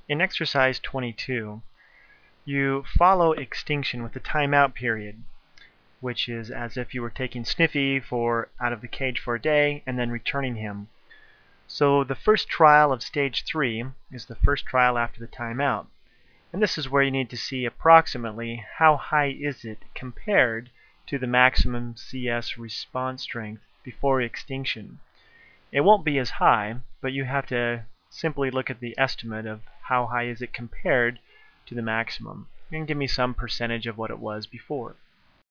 In exercise 22, you follow extinction with the timeout period, which is as if you were taking Sniffy out of the cage for a day and then returning him. So the first trial of stage 3 is the first trial after the timeout. And this is where you need to see approximately how high is it compared to the maximum CS response strength before extinction. It won't be as high, but you have to simply look at the estimate of how high is it compared to the maximum and give me some percentage of what it was before.